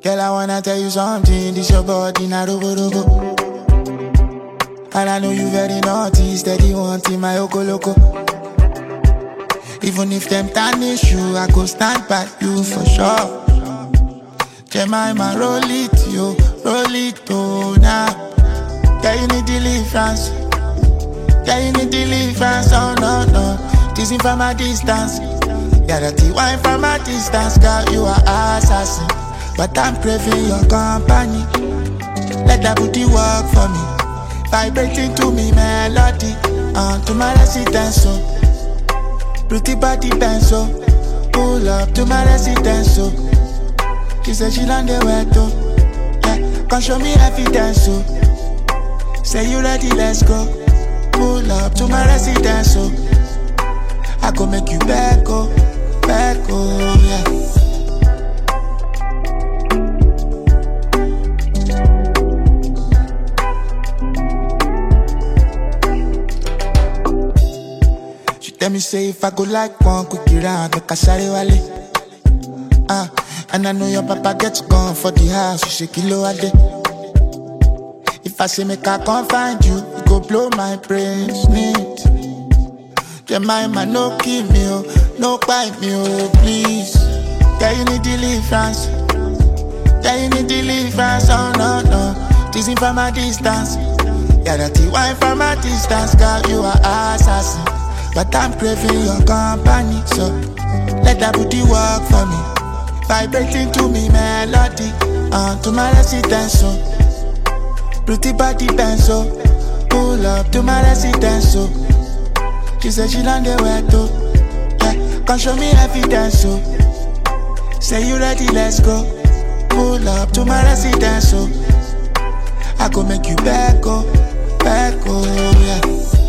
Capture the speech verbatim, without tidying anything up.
Girl, I wanna tell you something. This your body, na robo robo. And I know you very naughty, steady wanting my oko loco. Even if them tarnish you, I go stand by you for sure. Jemima, roll it, yo, roll it, oh, now. Yeah, you need deliverance. Yeah, you need deliverance, oh, no, no. Teasing from a distance. Yeah, that wine from a distance, girl, you are assassin. But I'm craving your company. Let that booty work for me. Vibrating to me melody. Uh, to my residence, so. Pretty body benzo. Pull up to my residence, so. She said she land the wet, oh. Yeah, come show me evidence, so. Say you ready, let's go. Pull up to my residence, so. I go make you back, oh. Back, oh, yeah. Let me say if I go like one quick round, make a shawty wale. Ah, and I know your papa gets gone for the house, you say kilo a day. If I say make I come find you, you go blow my brains neat. Jemima, no kill me, oh, no bite me, oh, please. Yeah, you need deliverance. Yeah, you need deliverance, oh, no, no. Teasing from a distance. Yeah, that wine from a distance, girl, you are assassin. But I'm craving your company, so let that booty work for me. Vibrating to me melody, uh, to my residence, so. Pretty body benzo, pull up to my residence, so. She said she land the wet, oh. Yeah, come show me evidence, so. Say you ready, let's go. Pull up to my residence, so. I go make you back, oh, back, oh, yeah.